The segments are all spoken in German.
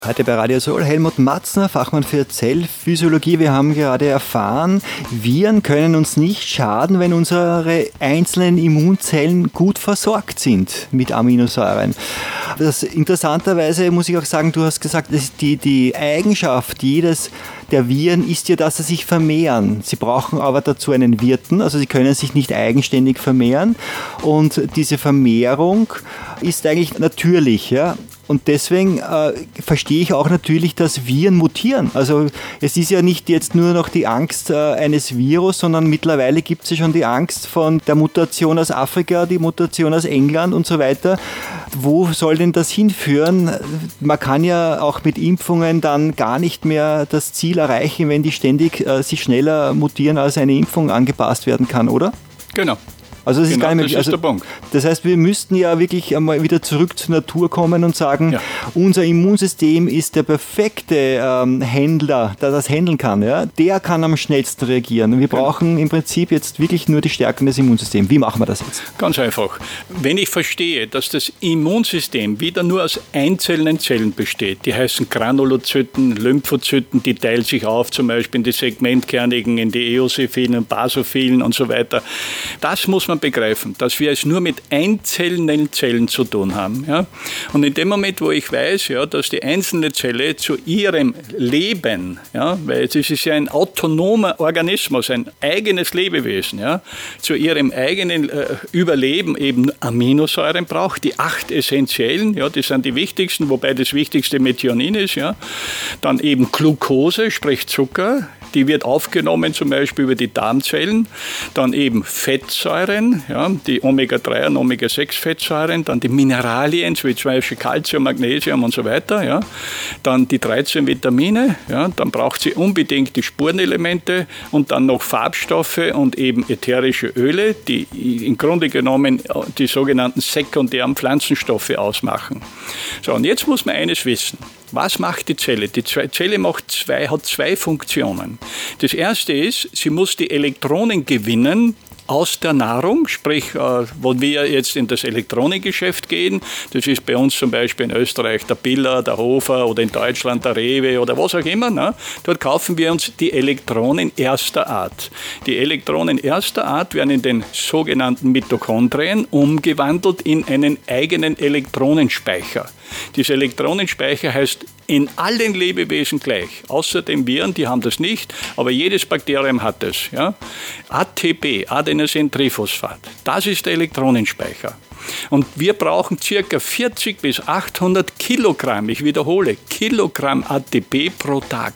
Heute bei Radio Soul Helmut Matzner, Fachmann für Zellphysiologie. Wir haben gerade erfahren, Viren können uns nicht schaden, wenn unsere einzelnen Immunzellen gut versorgt sind mit Aminosäuren. Das interessanterweise muss ich auch sagen, du hast gesagt, dass die Eigenschaft der Viren ist ja, dass sie sich vermehren. Sie brauchen aber dazu einen Wirten, also sie können sich nicht eigenständig vermehren. Und diese Vermehrung ist eigentlich natürlich, ja. Und deswegen verstehe ich auch natürlich, dass Viren mutieren. Also es ist ja nicht jetzt nur noch die Angst eines Virus, sondern mittlerweile gibt es ja schon die Angst von der Mutation aus Afrika, die Mutation aus England und so weiter. Wo soll denn das hinführen? Man kann ja auch mit Impfungen dann gar nicht mehr das Ziel erreichen, wenn die ständig sich schneller mutieren, als eine Impfung angepasst werden kann, oder? Genau. Also das ist gar nicht mehr, das ist der Punkt. Das heißt, wir müssten ja wirklich einmal wieder zurück zur Natur kommen und sagen, unser Immunsystem ist der perfekte Händler, der das handeln kann. Ja? Der kann am schnellsten reagieren. Und wir brauchen im Prinzip jetzt wirklich nur die Stärkung des Immunsystems. Wie machen wir das jetzt? Ganz einfach. Wenn ich verstehe, dass das Immunsystem wieder nur aus einzelnen Zellen besteht, die heißen Granulozyten, Lymphozyten, die teilen sich auf, zum Beispiel in die segmentkernigen, in die eosinophilen, basophilen und so weiter. Das muss man begreifen, dass wir es nur mit einzelnen Zellen zu tun haben. Ja? Und in dem Moment, wo ich weiß, ja, dass die einzelne Zelle zu ihrem Leben, ja, weil es ist ja ein autonomer Organismus, ein eigenes Lebewesen, ja, zu ihrem eigenen Überleben eben Aminosäuren braucht, die 8 essentiellen, ja, die sind die wichtigsten, wobei das wichtigste Methionin ist, ja. Dann eben Glucose, sprich Zucker, die wird aufgenommen zum Beispiel über die Darmzellen, dann eben Fettsäuren, ja, die Omega-3 und Omega-6-Fettsäuren, dann die Mineralien, wie zum Beispiel Calcium, Magnesium und so weiter, ja, dann die 13 Vitamine, ja, dann braucht sie unbedingt die Spurenelemente und dann noch Farbstoffe und eben ätherische Öle, die im Grunde genommen die sogenannten sekundären Pflanzenstoffe ausmachen. So, und jetzt muss man eines wissen. Was macht die Zelle? Die Zelle hat zwei Funktionen. Das erste ist, sie muss die Elektronen gewinnen aus der Nahrung, sprich, wo wir jetzt in das Elektronengeschäft gehen, das ist bei uns zum Beispiel in Österreich der Biller, der Hofer oder in Deutschland der Rewe oder was auch immer, ne? Dort kaufen wir uns die Elektronen erster Art. Die Elektronen erster Art werden in den sogenannten Mitochondrien umgewandelt in einen eigenen Elektronenspeicher. Dieser Elektronenspeicher heißt in allen Lebewesen gleich, außer den Viren, die haben das nicht, aber jedes Bakterium hat es. Ja? ATP, Adenosintriphosphat, das ist der Elektronenspeicher. Und wir brauchen ca. 40 bis 800 Kilogramm, ich wiederhole, Kilogramm ATP pro Tag.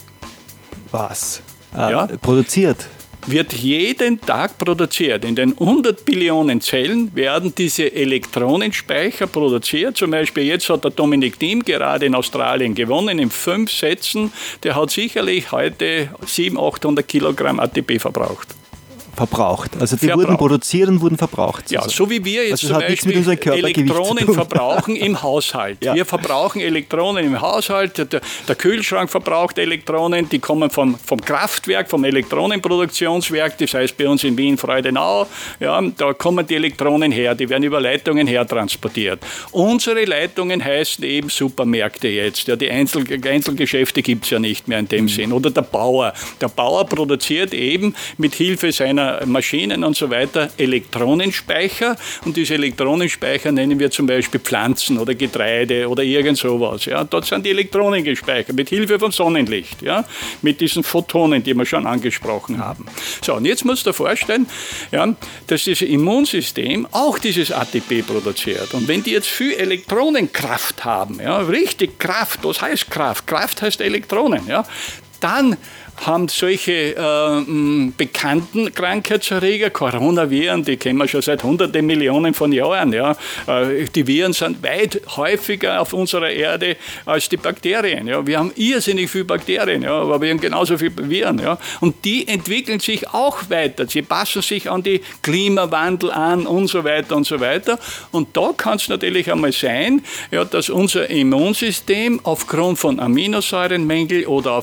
Was? Produziert? Wird jeden Tag produziert. In den 100 Billionen Zellen werden diese Elektronenspeicher produziert. Zum Beispiel jetzt hat der Dominic Thiem gerade in Australien gewonnen, in 5 Sätzen. Der hat sicherlich heute 700, 800 Kilogramm ATP verbraucht. Also die wurden produziert und wurden verbraucht. Ja, so wie wir jetzt zum Beispiel Elektronen verbrauchen im Haushalt. Ja. Wir verbrauchen Elektronen im Haushalt, der Kühlschrank verbraucht Elektronen, die kommen vom Kraftwerk, vom Elektronenproduktionswerk, das heißt bei uns in Wien Freudenau, ja, da kommen die Elektronen her, die werden über Leitungen hertransportiert. Unsere Leitungen heißen eben Supermärkte jetzt, ja, die Einzelgeschäfte gibt es ja nicht mehr in dem Sinn. Oder der Bauer. Der Bauer produziert eben mit Hilfe seiner Maschinen und so weiter Elektronenspeicher und diese Elektronenspeicher nennen wir zum Beispiel Pflanzen oder Getreide oder irgend sowas. Ja. Dort sind die Elektronen gespeichert mit Hilfe vom Sonnenlicht, ja, mit diesen Photonen, die wir schon angesprochen haben. So, und jetzt musst du dir vorstellen, ja, dass dieses Immunsystem auch dieses ATP produziert. Und wenn die jetzt viel Elektronenkraft haben, ja, richtig Kraft, was heißt Kraft? Kraft heißt Elektronen, ja, dann haben solche bekannten Krankheitserreger, Coronaviren, die kennen wir schon seit hunderten Millionen von Jahren. Ja. Die Viren sind weit häufiger auf unserer Erde als die Bakterien. Ja. Wir haben irrsinnig viele Bakterien, ja, aber wir haben genauso viele Viren. Ja. Und die entwickeln sich auch weiter. Sie passen sich an die Klimawandel an und so weiter und so weiter. Und da kann es natürlich einmal sein, ja, dass unser Immunsystem aufgrund von Aminosäurenmängel oder aufgrund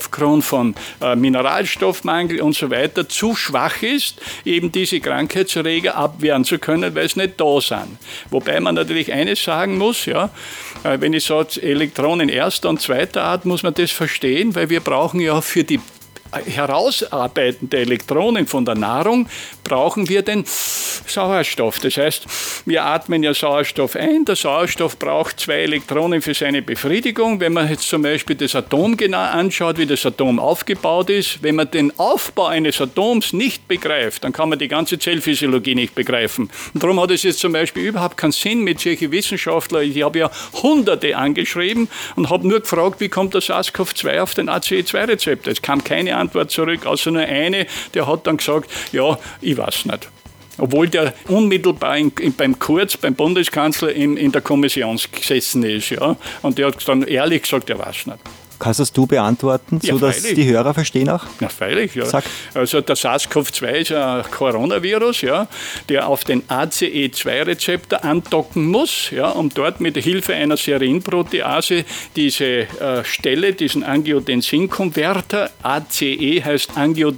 von Mineralstoffmangel und so weiter zu schwach ist, eben diese Krankheitserreger abwehren zu können, weil sie nicht da sind. Wobei man natürlich eines sagen muss, ja, wenn ich sage Elektronen erster und zweiter Art, muss man das verstehen, weil wir brauchen ja für die Herausarbeiten der Elektronen von der Nahrung brauchen wir den Sauerstoff. Das heißt, wir atmen ja Sauerstoff ein. Der Sauerstoff braucht 2 Elektronen für seine Befriedigung. Wenn man jetzt zum Beispiel das Atom genau anschaut, wie das Atom aufgebaut ist, wenn man den Aufbau eines Atoms nicht begreift, dann kann man die ganze Zellphysiologie nicht begreifen. Und darum hat es jetzt zum Beispiel überhaupt keinen Sinn mit solchen Wissenschaftlern. Ich habe ja Hunderte angeschrieben und habe nur gefragt, wie kommt der SARS-CoV-2 auf den ACE2-Rezeptor. Es kam keine Antwort zurück, außer nur eine, der hat dann gesagt, ja, ich weiß nicht. Obwohl der unmittelbar beim Kurz, beim Bundeskanzler, in der Kommission gesessen ist. Ja? Und der hat dann ehrlich gesagt, er weiß nicht. Kannst das du beantworten, ja, sodass die Hörer verstehen auch? Ja, freilich. Ja. Sag. Also der SARS-CoV-2 ist ein Coronavirus, ja, der auf den ACE2-Rezeptor andocken muss, ja, um dort mit Hilfe einer Serinprotease diese Stelle, diesen Angiotensin-Konverter, ACE heißt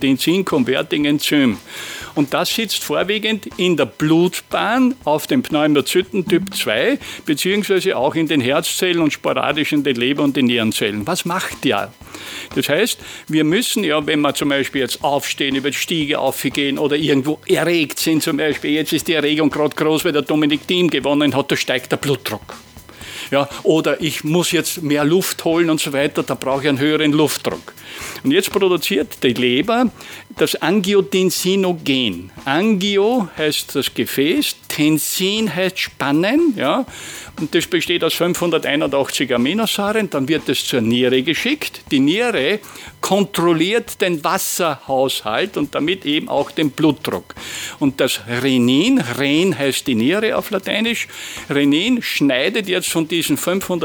Angiotensin-Converting-Enzym. Und das sitzt vorwiegend in der Blutbahn auf dem Pneumozyten Typ 2, beziehungsweise auch in den Herzzellen und sporadisch in den Leber- und den Nierenzellen. Was macht der? Das heißt, wir müssen ja, wenn wir zum Beispiel jetzt aufstehen, über die Stiege aufgehen oder irgendwo erregt sind, zum Beispiel, jetzt ist die Erregung gerade groß, weil der Dominik Thiem gewonnen hat, da steigt der Blutdruck. Ja, oder ich muss jetzt mehr Luft holen und so weiter, da brauche ich einen höheren Luftdruck. Und jetzt produziert die Leber das Angiotensinogen. Angio heißt das Gefäß, Tensin heißt Spannen, ja, und das besteht aus 581 Aminosäuren, dann wird es zur Niere geschickt. Die Niere kontrolliert den Wasserhaushalt und damit eben auch den Blutdruck. Und das Renin, Ren heißt die Niere auf Lateinisch, Renin schneidet jetzt von diesen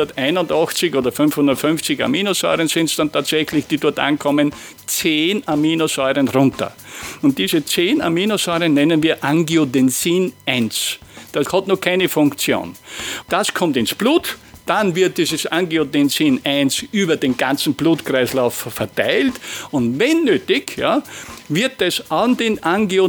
581 oder 550 Aminosäuren, sind es dann tatsächlich, die dort ankommen, 10 Aminosäuren runter. Und diese 10 Aminosäuren nennen wir Angiotensin 1. Das hat noch keine Funktion. Das kommt ins Blut, dann wird dieses Angiotensin 1 über den ganzen Blutkreislauf verteilt und wenn nötig, ja, wird es an den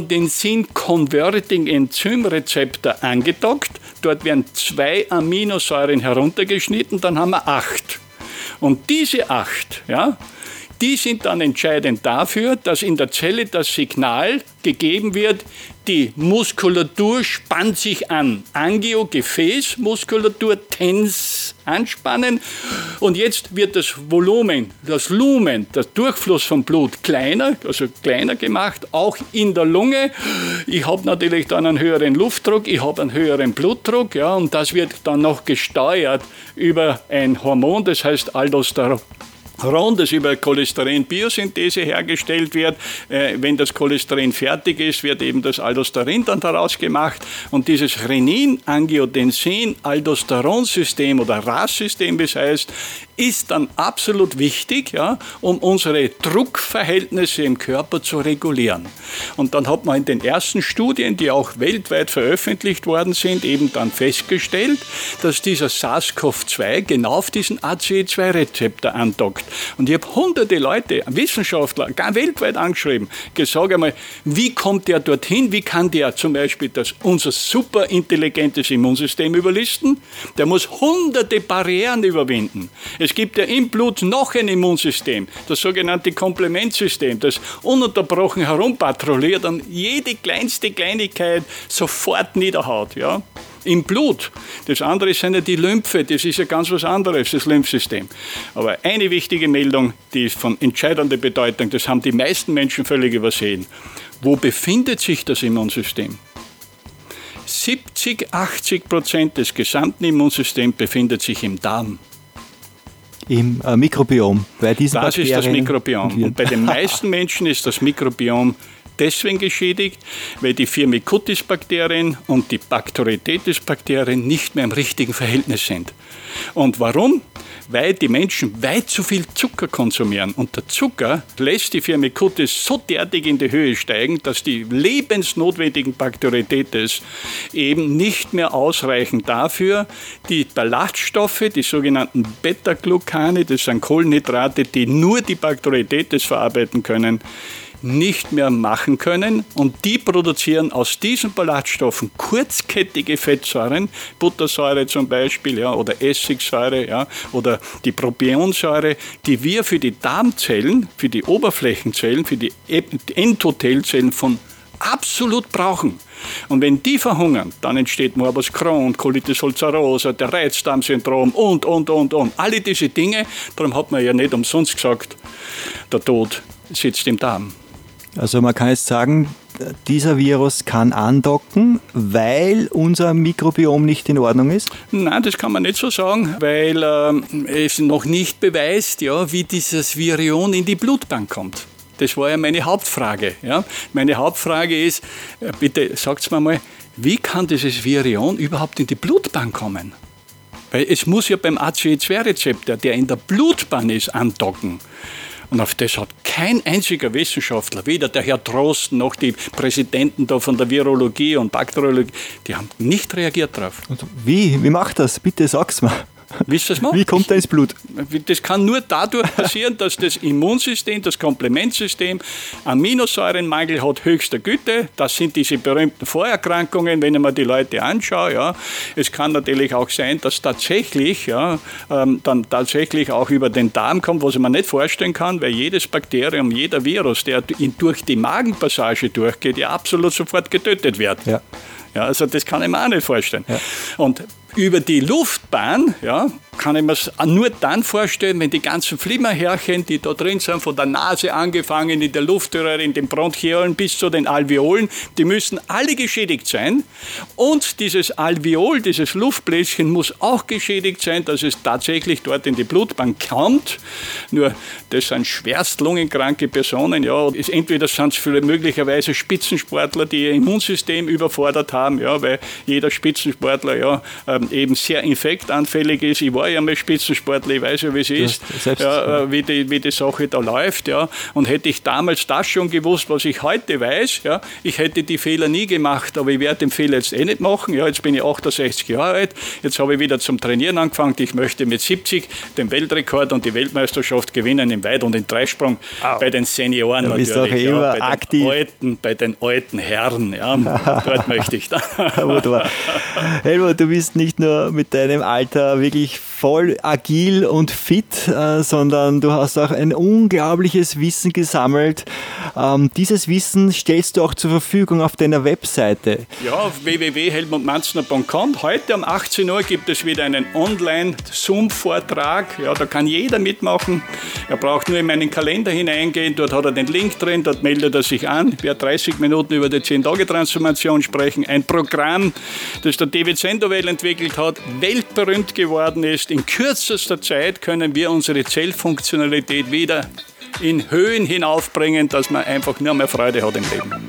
Angiotensin-Converting-Enzym-Rezeptor angedockt. Dort werden 2 Aminosäuren heruntergeschnitten, dann haben wir 8. Und diese 8, ja, die sind dann entscheidend dafür, dass in der Zelle das Signal gegeben wird, die Muskulatur spannt sich an. Angio, Gefäßmuskulatur, Tens, anspannen. Und jetzt wird das Volumen, das Lumen, der Durchfluss vom Blut kleiner, also kleiner gemacht, auch in der Lunge. Ich habe natürlich dann einen höheren Luftdruck, ich habe einen höheren Blutdruck, ja, und das wird dann noch gesteuert über ein Hormon, das heißt Aldosteron. Das über Cholesterin-Biosynthese hergestellt wird. Wenn das Cholesterin fertig ist, wird eben das Aldosterin dann daraus gemacht. Und dieses Renin-Angiotensin-Aldosteron-System oder RAS-System, wie es heißt, ist dann absolut wichtig, ja, um unsere Druckverhältnisse im Körper zu regulieren. Und dann hat man in den ersten Studien, die auch weltweit veröffentlicht worden sind, eben dann festgestellt, dass dieser SARS-CoV-2 genau auf diesen ACE2-Rezeptor andockt. Und ich habe hunderte Leute, Wissenschaftler, gar weltweit angeschrieben, gesagt einmal, wie kommt der dorthin, wie kann der zum Beispiel unser super intelligentes Immunsystem überlisten? Der muss hunderte Barrieren überwinden. Es gibt ja im Blut noch ein Immunsystem, das sogenannte Komplementsystem, das ununterbrochen herumpatrouilliert und jede kleinste Kleinigkeit sofort niederhaut. Ja? Im Blut. Das andere sind ja die Lymphe, das ist ja ganz was anderes, das Lymphsystem. Aber eine wichtige Meldung, die ist von entscheidender Bedeutung, das haben die meisten Menschen völlig übersehen. Wo befindet sich das Immunsystem? 70-80% des gesamten Immunsystems befindet sich im Darm. Im Mikrobiom. Bei diesen das ist das Mikrobiom. Und bei den meisten Menschen ist das Mikrobiom deswegen geschädigt, weil die Firmicutes-Bakterien und die Bacteroidetes-Bakterien nicht mehr im richtigen Verhältnis sind. Und warum? Weil die Menschen weit zu viel Zucker konsumieren. Und der Zucker lässt die Firmicutes so derartig in die Höhe steigen, dass die lebensnotwendigen Bacteroidetes eben nicht mehr ausreichen dafür, die Ballaststoffe, die sogenannten Beta-Glucans, Metane, das sind Kohlenhydrate, die nur die Bakterioidetes verarbeiten können, nicht mehr machen können, und die produzieren aus diesen Ballaststoffen kurzkettige Fettsäuren, Buttersäure zum Beispiel, ja, oder Essigsäure, ja, oder die Propionsäure, die wir für die Darmzellen, für die Oberflächenzellen, für die Endothelzellen von absolut brauchen. Und wenn die verhungern, dann entsteht Morbus Crohn, Colitis ulcerosa, der Reizdarmsyndrom und. Alle diese Dinge, darum hat man ja nicht umsonst gesagt, der Tod sitzt im Darm. Also man kann jetzt sagen, dieser Virus kann andocken, weil unser Mikrobiom nicht in Ordnung ist? Nein, das kann man nicht so sagen, weil es noch nicht beweist, ja, wie dieses Virion in die Blutbahn kommt. Das war ja meine Hauptfrage. Ja. Meine Hauptfrage ist, bitte sagt mir mal, wie kann dieses Virion überhaupt in die Blutbahn kommen? Weil es muss ja beim ACE2-Rezeptor, der in der Blutbahn ist, andocken. Und auf das hat kein einziger Wissenschaftler, weder der Herr Drosten noch die Präsidenten da von der Virologie und Bakteriologie, die haben nicht reagiert drauf. Wie macht das? Bitte sag's mal. Wisst ihr das mal? Wie kommt er ins Blut? Das kann nur dadurch passieren, dass das Immunsystem, das Komplementsystem, Aminosäurenmangel hat höchster Güte. Das sind diese berühmten Vorerkrankungen, wenn ich mir die Leute anschaue. Ja. Es kann natürlich auch sein, dass tatsächlich, ja, dann tatsächlich auch über den Darm kommt, was ich mir nicht vorstellen kann, weil jedes Bakterium, jeder Virus, der durch die Magenpassage durchgeht, ja absolut sofort getötet wird. Ja. Ja, also das kann ich mir auch nicht vorstellen. Ja. Und über die Luftbahn, ja, kann ich mir es nur dann vorstellen, wenn die ganzen Flimmerhärchen, die da drin sind, von der Nase angefangen, in der Luftröhre, in den Bronchiolen bis zu den Alveolen, die müssen alle geschädigt sein. Und dieses Alveol, dieses Luftbläschen muss auch geschädigt sein, dass es tatsächlich dort in die Blutbahn kommt. Nur, das sind schwerst lungenkranke Personen. Ja. Entweder sind es möglicherweise Spitzensportler, die ihr Immunsystem überfordert haben, ja, weil jeder Spitzensportler ja, eben sehr infektanfällig ist. Ich war ja mal Spitzensportler, ich weiß ja, wie es ist, ja, wie die Sache da läuft. Ja. Und hätte ich damals das schon gewusst, was ich heute weiß, ja, ich hätte die Fehler nie gemacht, aber ich werde den Fehler jetzt nicht machen. Ja, jetzt bin ich 68 Jahre alt, jetzt habe ich wieder zum Trainieren angefangen. Ich möchte mit 70 den Weltrekord und die Weltmeisterschaft gewinnen im Weit- und im Dreisprung bei den Senioren natürlich. Immer bei aktiv. Bei den alten Herren. Ja. Dort möchte ich dann. Helmut, du bist nicht nur mit deinem Alter wirklich voll agil und fit, sondern du hast auch ein unglaubliches Wissen gesammelt. Dieses Wissen stellst du auch zur Verfügung auf deiner Webseite. Ja, www.helmutmanzner.com. Heute um 18 Uhr gibt es wieder einen Online-Zoom-Vortrag. Ja, da kann jeder mitmachen. Er braucht nur in meinen Kalender hineingehen. Dort hat er den Link drin, dort meldet er sich an. Ich werde 30 Minuten über die 10-Tage-Transformation sprechen. Ein Programm, das der David Sandoval entwickelt hat, weltberühmt geworden ist. In kürzester Zeit können wir unsere Zellfunktionalität wieder in Höhen hinaufbringen, dass man einfach nur mehr Freude hat im Leben.